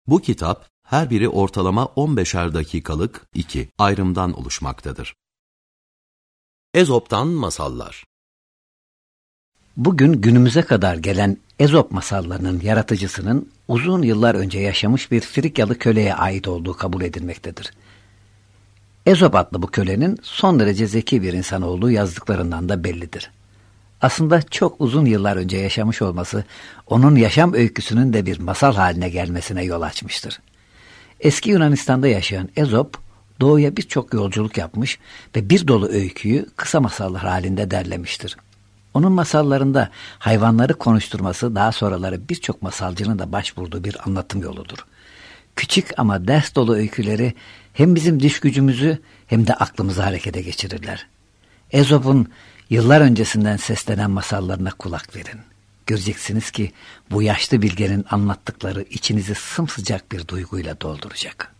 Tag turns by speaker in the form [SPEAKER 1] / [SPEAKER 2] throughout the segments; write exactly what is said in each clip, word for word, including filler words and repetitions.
[SPEAKER 1] Bu kitap her biri ortalama on beşer dakikalık iki ayrımdan oluşmaktadır. Ezop'tan Masallar.
[SPEAKER 2] Bugün günümüze kadar gelen Ezop masallarının yaratıcısının uzun yıllar önce yaşamış bir Frikyalı köleye ait olduğu kabul edilmektedir. Ezop adlı bu kölenin son derece zeki bir insan olduğu yazdıklarından da bellidir. Aslında çok uzun yıllar önce yaşamış olması, onun yaşam öyküsünün de bir masal haline gelmesine yol açmıştır. Eski Yunanistan'da yaşayan Ezop, doğuya birçok yolculuk yapmış ve bir dolu öyküyü kısa masallar halinde derlemiştir. Onun masallarında hayvanları konuşturması daha sonraları birçok masalcının da başvurduğu bir anlatım yoludur. Küçük ama ders dolu öyküleri hem bizim diş gücümüzü hem de aklımızı harekete geçirirler. Ezop'un yıllar öncesinden seslenen masallarına kulak verin. Göreceksiniz ki bu yaşlı bilgenin anlattıkları içinizi sımsıcak bir duyguyla dolduracak.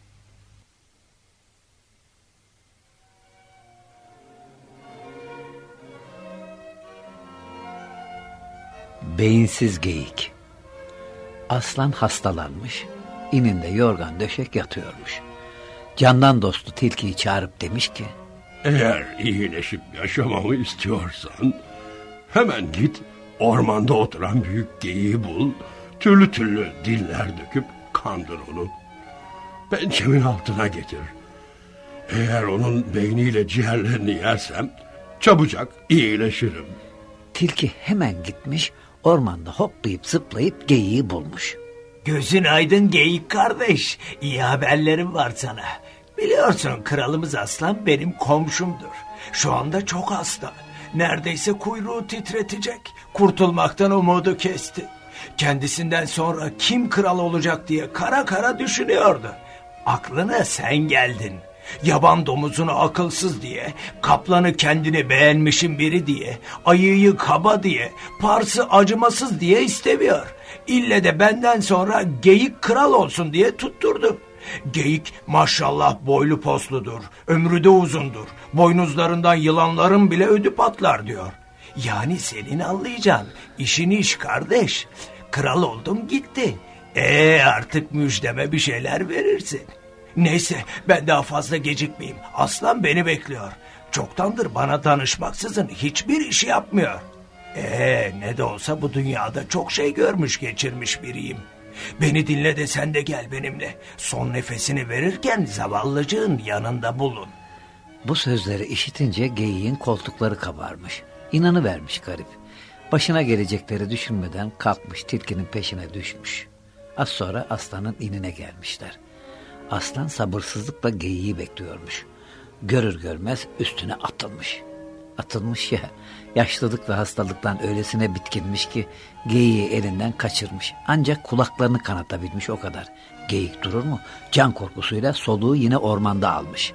[SPEAKER 2] Beyinsiz geyik. Aslan hastalanmış, ininde yorgan döşek yatıyormuş. Candan dostu tilkiyi çağırıp demiş ki,
[SPEAKER 3] eğer iyileşip yaşamamı istiyorsan hemen git ormanda oturan büyük geyiği bul, türlü türlü diller döküp kandır onu. Pençemin altına getir. Eğer onun beyniyle ciğerlerini yersem çabucak iyileşirim.
[SPEAKER 2] Tilki hemen gitmiş, ormanda hoplayıp zıplayıp geyiği bulmuş.
[SPEAKER 4] Gözün aydın geyik kardeş, iyi haberlerim var sana. Biliyorsun kralımız aslan benim komşumdur. Şu anda çok hasta. Neredeyse kuyruğu titretecek. Kurtulmaktan umudu kesti. Kendisinden sonra kim kral olacak diye kara kara düşünüyordu. Aklına sen geldin. Yaban domuzunu akılsız diye, kaplanı kendini beğenmişin biri diye, ayıyı kaba diye, parsı acımasız diye istemiyor. İlle de benden sonra geyik kral olsun diye tutturdu. Geyik maşallah boylu posludur, ömrü de uzundur, boynuzlarından yılanların bile ödü patlar diyor. Yani senin anlayacağın işin iş kardeş. Kral oldum gitti. Ee artık müjdeme bir şeyler verirsin. Neyse ben daha fazla gecikmeyeyim. Aslan beni bekliyor. Çoktandır bana danışmaksızın hiçbir işi yapmıyor. Ee ne de olsa bu dünyada çok şey görmüş geçirmiş biriyim. Beni dinle de sen de gel benimle. Son nefesini verirken zavallıcığın yanında bulun.
[SPEAKER 2] Bu sözleri işitince geyiğin koltukları kabarmış. İnanıvermiş garip. Başına gelecekleri düşünmeden kalkmış tilkinin peşine düşmüş. Az sonra aslanın inine gelmişler. Aslan sabırsızlıkla geyiği bekliyormuş. Görür görmez üstüne atılmış. Atılmış ya, yaşlılık ve hastalıktan öylesine bitkinmiş ki geyiği elinden kaçırmış. Ancak kulaklarını kanatabilmiş o kadar. Geyik durur mu? Can korkusuyla soluğu yine ormanda almış.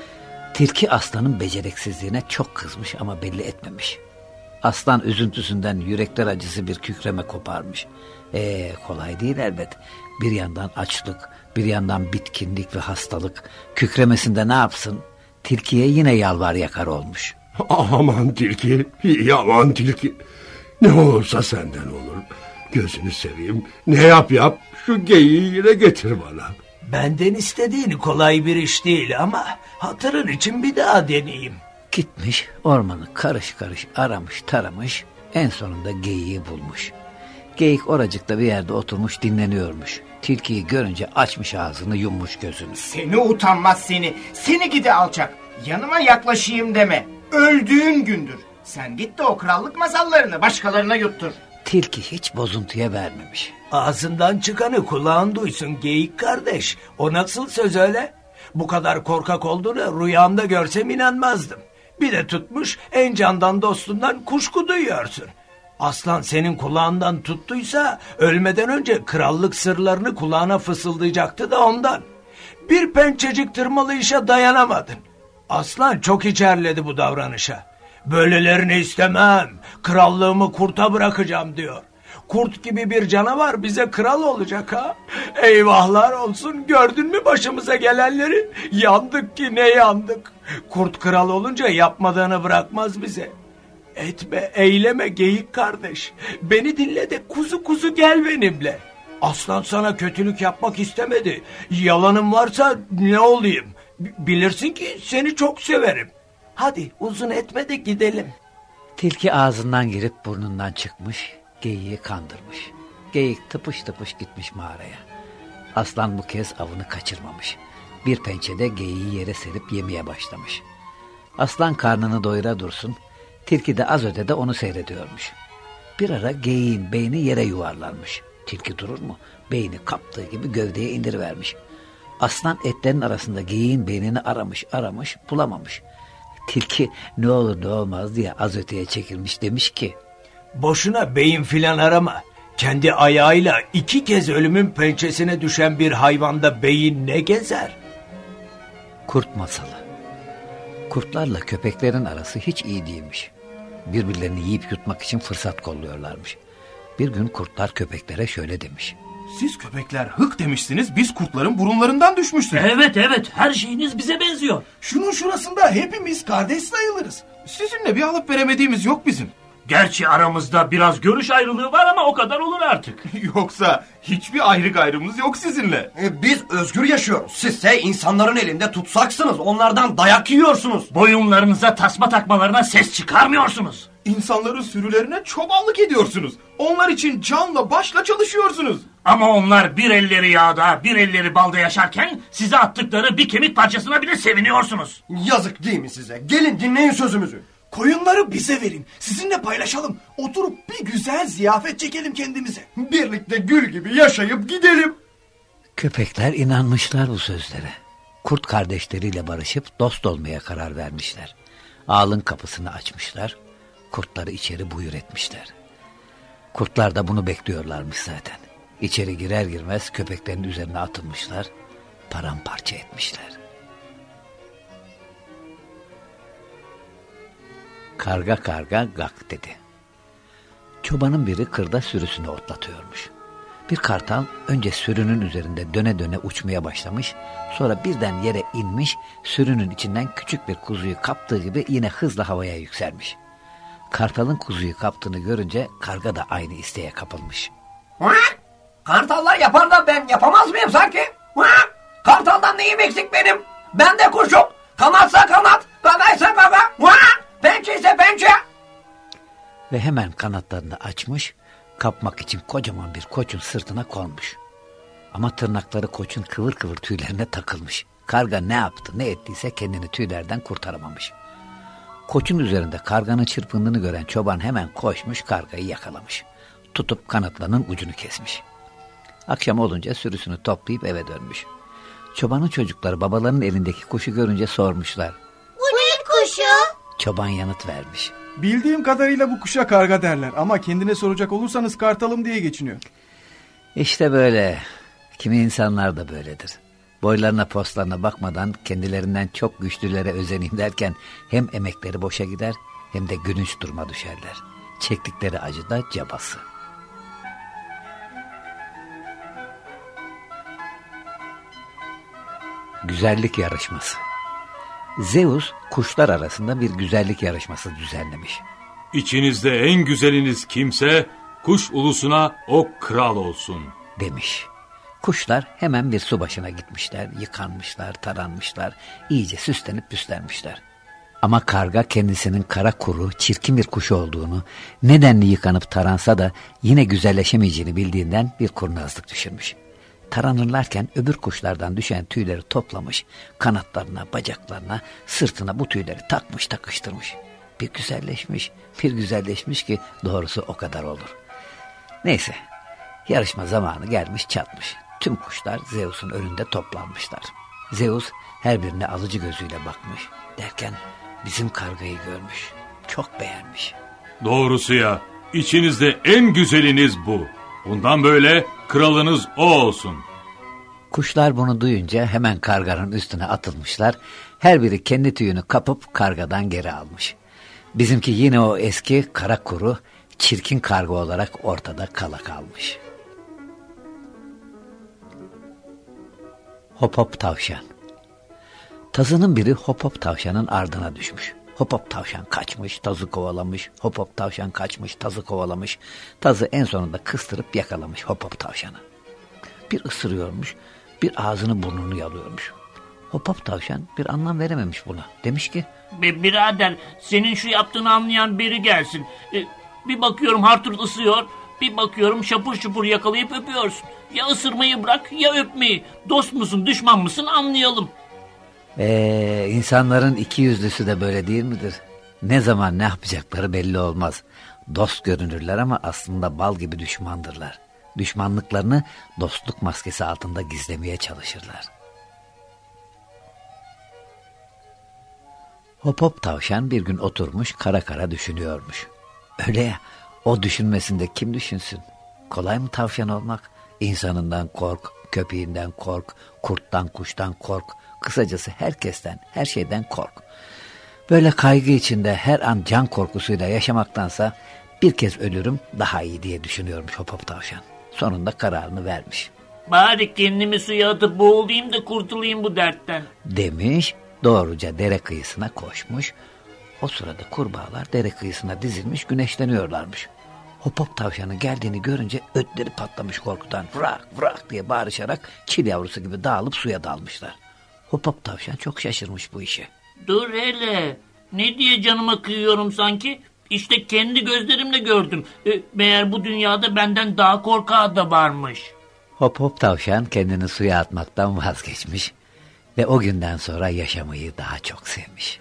[SPEAKER 2] Tilki aslanın beceriksizliğine çok kızmış ama belli etmemiş. Aslan üzüntüsünden yürekler acısı bir kükreme koparmış. Ee kolay değil elbet. Bir yandan açlık, bir yandan bitkinlik ve hastalık. Kükremesinde ne yapsın? Tilkiye yine yalvar yakar olmuş.
[SPEAKER 3] Aman tilki, yaman tilki. Ne olursa senden olur. Gözünü seveyim. Ne yap yap şu geyiği yine getir bana.
[SPEAKER 4] Benden istediğin kolay bir iş değil ama hatırın için bir daha deneyeyim.
[SPEAKER 2] Gitmiş ormanı karış karış aramış taramış, en sonunda geyiği bulmuş. Geyik oracıkta bir yerde oturmuş dinleniyormuş. Tilkiyi görünce açmış ağzını, yummuş gözünü.
[SPEAKER 5] Seni utanmaz seni, seni gidi alçak. Yanıma yaklaşayım deme. Öldüğün gündür. Sen git de o krallık masallarını başkalarına yuttur.
[SPEAKER 2] Tilki hiç bozuntuya vermemiş.
[SPEAKER 4] Ağzından çıkanı kulağın duysun geyik kardeş. O nasıl söz öyle? Bu kadar korkak olduğunu rüyamda görsem inanmazdım. Bir de tutmuş en candan dostundan kuşku duyuyorsun. Aslan senin kulağından tuttuysa ölmeden önce krallık sırlarını kulağına fısıldayacaktı da ondan. Bir pençecik tırmalayışa dayanamadın. Aslan çok içerledi bu davranışa. Böylelerini istemem, krallığımı kurta bırakacağım diyor. Kurt gibi bir canavar bize kral olacak ha. Eyvahlar olsun, gördün mü başımıza gelenleri? Yandık ki ne yandık. Kurt kral olunca yapmadığını bırakmaz bize. Etme, eyleme geyik kardeş. Beni dinle de kuzu kuzu gel benimle. Aslan sana kötülük yapmak istemedi. Yalanım varsa ne olayım? B- bilirsin ki seni çok severim. Hadi uzun etme de gidelim.
[SPEAKER 2] Tilki ağzından girip burnundan çıkmış, geyiği kandırmış. Geyik tıpış tıpış gitmiş mağaraya. Aslan bu kez avını kaçırmamış. Bir pençede geyiği yere serip yemeye başlamış. Aslan karnını doyura dursun, tilki de az ötede onu seyrediyormuş. Bir ara geyiğin beyni yere yuvarlanmış. Tilki durur mu? Beyni kaptığı gibi gövdeye indirivermiş. Aslan etlerin arasında geyiğin beynini aramış aramış bulamamış. Tilki ne olur ne olmaz diye az öteye çekilmiş, demiş ki:
[SPEAKER 4] Boşuna beyin filan arama. Kendi ayağıyla iki kez ölümün pençesine düşen bir hayvanda beyin ne gezer?
[SPEAKER 2] Kurt masalı. Kurtlarla köpeklerin arası hiç iyi değilmiş. Birbirlerini yiyip yutmak için fırsat kolluyorlarmış. Bir gün kurtlar köpeklere şöyle demiş:
[SPEAKER 6] Siz köpekler hık demişsiniz, biz kurtların burunlarından düşmüştük.
[SPEAKER 7] Evet evet, her şeyiniz bize benziyor.
[SPEAKER 6] Şunun şurasında hepimiz kardeş sayılırız. Sizinle bir alıp veremediğimiz yok bizim.
[SPEAKER 7] Gerçi aramızda biraz görüş ayrılığı var ama o kadar olur artık.
[SPEAKER 6] Yoksa hiçbir ayrı gayrımız yok sizinle.
[SPEAKER 8] E, biz özgür yaşıyoruz. Sizse insanların elinde tutsaksınız. Onlardan dayak yiyorsunuz.
[SPEAKER 7] Boyunlarınıza tasma takmalarına ses çıkarmıyorsunuz.
[SPEAKER 6] İnsanların sürülerine çobanlık ediyorsunuz. Onlar için canla başla çalışıyorsunuz.
[SPEAKER 7] Ama onlar bir elleri yağda, bir elleri balda yaşarken size attıkları bir kemik parçasına bile seviniyorsunuz.
[SPEAKER 8] Yazık değil mi size? Gelin dinleyin sözümüzü.
[SPEAKER 6] Koyunları bize verin. Sizinle paylaşalım. Oturup bir güzel ziyafet çekelim kendimize.
[SPEAKER 8] Birlikte gül gibi yaşayıp gidelim.
[SPEAKER 2] Köpekler inanmışlar bu sözlere. Kurt kardeşleriyle barışıp dost olmaya karar vermişler. Ağalın kapısını açmışlar. Kurtları içeri buyur etmişler. Kurtlar da bunu bekliyorlarmış zaten. İçeri girer girmez köpeklerin üzerine atılmışlar. Paramparça etmişler. Karga karga gak dedi. Çobanın biri kırda sürüsünü otlatıyormuş. Bir kartal önce sürünün üzerinde döne döne uçmaya başlamış, sonra birden yere inmiş, sürünün içinden küçük bir kuzuyu kaptığı gibi yine hızla havaya yükselmiş. Kartalın kuzuyu kaptığını görünce karga da aynı isteğe kapılmış.
[SPEAKER 8] Kartallar yapar da ben yapamaz mıyım sanki? Kartaldan neyim eksik benim? Ben de kuşum. Kanatsa kanat, gagaysa gaga, pençe ise pençe.
[SPEAKER 2] Ve hemen kanatlarını açmış, kapmak için kocaman bir koçun sırtına konmuş. Ama tırnakları koçun kıvır kıvır tüylerine takılmış. Karga ne yaptı ne ettiyse kendini tüylerden kurtaramamış. Koçun üzerinde karganın çırpındığını gören çoban hemen koşmuş, kargayı yakalamış. Tutup kanatlarının ucunu kesmiş. Akşam olunca sürüsünü toplayıp eve dönmüş. Çobanın çocukları babalarının elindeki kuşu görünce sormuşlar.
[SPEAKER 9] Bu ne kuşu?
[SPEAKER 2] Çoban yanıt vermiş.
[SPEAKER 10] Bildiğim kadarıyla bu kuşa karga derler ama kendine soracak olursanız kartalım diye geçiniyor.
[SPEAKER 2] İşte böyle. Kimi insanlar da böyledir. Boylarına postlarına bakmadan kendilerinden çok güçlülere özeneyim derken hem emekleri boşa gider hem de gülünç duruma düşerler. Çektikleri acı da cabası. Güzellik yarışması. Zeus kuşlar arasında bir güzellik yarışması düzenlemiş.
[SPEAKER 11] İçinizde en güzeliniz kimse kuş ulusuna o kral olsun
[SPEAKER 2] demiş. Kuşlar hemen bir su başına gitmişler, yıkanmışlar, taranmışlar, iyice süslenip püslenmişler. Ama karga kendisinin kara kuru, çirkin bir kuş olduğunu, nedenli yıkanıp taransa da yine güzelleşemeyeceğini bildiğinden bir kurnazlık düşürmüş. Taranırlarken öbür kuşlardan düşen tüyleri toplamış, kanatlarına, bacaklarına, sırtına bu tüyleri takmış takıştırmış. Bir güzelleşmiş, bir güzelleşmiş ki doğrusu o kadar olur. Neyse, yarışma zamanı gelmiş çatmış. Tüm kuşlar Zeus'un önünde toplanmışlar. Zeus her birine alıcı gözüyle bakmış. Derken bizim kargayı görmüş. Çok beğenmiş.
[SPEAKER 11] Doğrusu ya, içinizde en güzeliniz bu. Bundan böyle kralınız o olsun.
[SPEAKER 2] Kuşlar bunu duyunca hemen karganın üstüne atılmışlar. Her biri kendi tüyünü kapıp kargadan geri almış. Bizimki yine o eski kara kuru, çirkin karga olarak ortada kala kalmış. Hop hop tavşan. Tazının biri hop hop tavşanın ardına düşmüş. Hop hop tavşan kaçmış, tazı kovalamış. Hop hop tavşan kaçmış, tazı kovalamış. Tazı en sonunda kıstırıp yakalamış hop hop tavşanı. bir ısırıyormuş, bir ağzını burnunu yalıyormuş. Hop hop tavşan bir anlam verememiş buna. Demiş ki,
[SPEAKER 7] Be birader, senin şu yaptığını anlayan biri gelsin. E, bir bakıyorum Hartur ısıyor, bir bakıyorum şapur şupur yakalayıp öpüyorsun. Ya ısırmayı bırak ya öpmeyi. Dost musun düşman mısın anlayalım.
[SPEAKER 2] Eee insanların iki yüzlüsü de böyle değil midir? Ne zaman ne yapacakları belli olmaz. Dost görünürler ama aslında bal gibi düşmandırlar. Düşmanlıklarını dostluk maskesi altında gizlemeye çalışırlar. Hop hop tavşan bir gün oturmuş kara kara düşünüyormuş. Öyle ya, o düşünmesinde kim düşünsün? Kolay mı tavşan olmak? İnsanından kork, köpeğinden kork, kurttan kuştan kork. Kısacası herkesten, her şeyden kork. Böyle kaygı içinde her an can korkusuyla yaşamaktansa bir kez ölürüm daha iyi diye düşünüyormuş hop hop tavşan. Sonunda kararını vermiş.
[SPEAKER 7] Bari kendimi suya atıp boğulayım da kurtulayım bu dertten.
[SPEAKER 2] Demiş, doğruca dere kıyısına koşmuş. O sırada kurbağalar dere kıyısına dizilmiş güneşleniyorlarmış. Hop hop tavşanın geldiğini görünce ötleri patlamış korkudan. Vrak vrak diye bağırışarak çil yavrusu gibi dağılıp suya dalmışlar. Hop hop tavşan çok şaşırmış bu işe.
[SPEAKER 7] Dur hele, ne diye canıma kıyıyorum sanki? İşte kendi gözlerimle gördüm. E, meğer bu dünyada benden daha korkağı da varmış.
[SPEAKER 2] Hop hop tavşan kendini suya atmaktan vazgeçmiş ve o günden sonra yaşamayı daha çok sevmiş.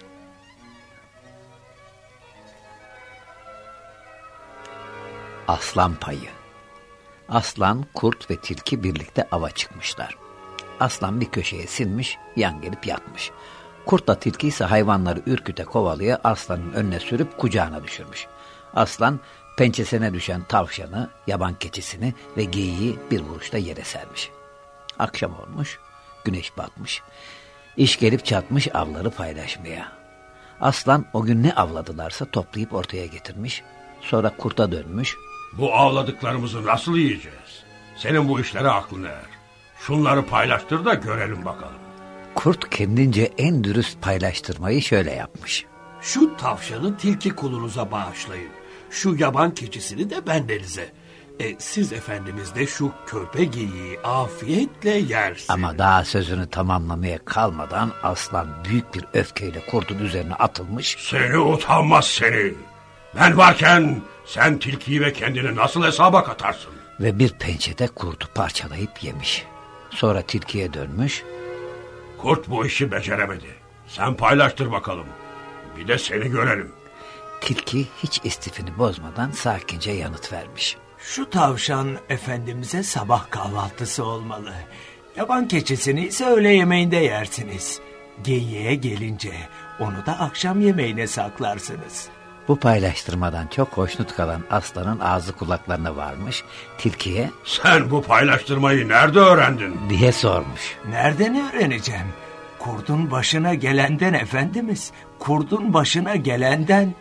[SPEAKER 2] Aslan payı. Aslan, kurt ve tilki birlikte ava çıkmışlar. Aslan bir köşeye sinmiş, yan gelip yatmış. Kurtla tilki ise hayvanları ürküte kovalaya aslanın önüne sürüp kucağına düşürmüş. Aslan pençesine düşen tavşanı, yaban keçisini ve geyiği bir vuruşta yere sermiş. Akşam olmuş, güneş batmış. İş gelip çatmış avları paylaşmaya. Aslan o gün ne avladılarsa toplayıp ortaya getirmiş. Sonra kurta dönmüş.
[SPEAKER 3] Bu avladıklarımızı nasıl yiyeceğiz? Senin bu işlere aklın erer. Şunları paylaştır da görelim bakalım.
[SPEAKER 2] Kurt kendince en dürüst paylaştırmayı şöyle yapmış.
[SPEAKER 9] Şu tavşanı tilki kulunuza bağışlayın. Şu yaban keçisini de bendenize. E, siz efendimiz de şu körpe geyiği afiyetle yersiniz.
[SPEAKER 2] Ama daha sözünü tamamlamaya kalmadan aslan büyük bir öfkeyle kurtun üzerine atılmış.
[SPEAKER 3] Seni utanmaz seni. Ben varken sen tilkiyi ve kendini nasıl hesaba katarsın?
[SPEAKER 2] Ve bir pençede kurtu parçalayıp yemiş. Sonra tilkiye dönmüş.
[SPEAKER 3] Kurt bu işi beceremedi. Sen paylaştır bakalım. Bir de seni görelim.
[SPEAKER 2] Tilki hiç istifini bozmadan sakince yanıt vermiş.
[SPEAKER 4] Şu tavşan efendimize sabah kahvaltısı olmalı. Yaban keçisini ise öğle yemeğinde yersiniz. Geyiğe gelince onu da akşam yemeğine saklarsınız.
[SPEAKER 2] Bu paylaştırmadan çok hoşnut kalan aslanın ağzı kulaklarına varmış. Tilkiye
[SPEAKER 3] sen bu paylaştırmayı nerede öğrendin
[SPEAKER 2] diye sormuş.
[SPEAKER 4] Nereden öğreneceğim? Kurdun başına gelenden efendimiz. Kurdun başına gelenden.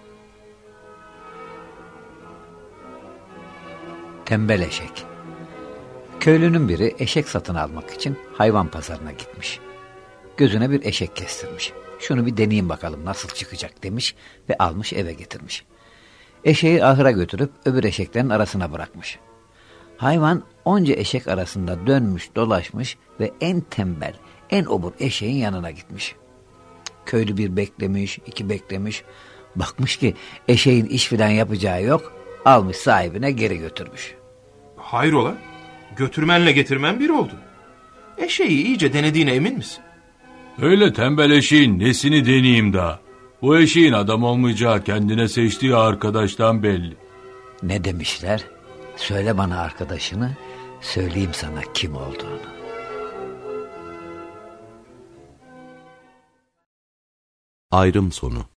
[SPEAKER 2] Tembel eşek. Köylünün biri eşek satın almak için hayvan pazarına gitmiş. Gözüne bir eşek kestirmiş. Şunu bir deneyeyim bakalım nasıl çıkacak demiş ve almış eve getirmiş. Eşeği ahıra götürüp öbür eşeklerin arasına bırakmış. Hayvan onca eşek arasında dönmüş dolaşmış ve en tembel, en obur eşeğin yanına gitmiş. Köylü bir beklemiş, iki beklemiş. Bakmış ki eşeğin iş filan yapacağı yok, almış sahibine geri götürmüş.
[SPEAKER 12] Hayrola? Götürmenle getirmen bir oldu. Eşeği iyice denediğine emin misin?
[SPEAKER 11] Öyle tembel eşeğin nesini deneyeyim daha? Bu eşeğin adam olmayacağı kendine seçtiği arkadaştan belli.
[SPEAKER 2] Ne demişler? Söyle bana arkadaşını, söyleyeyim sana kim olduğunu.
[SPEAKER 1] Ayrım sonu.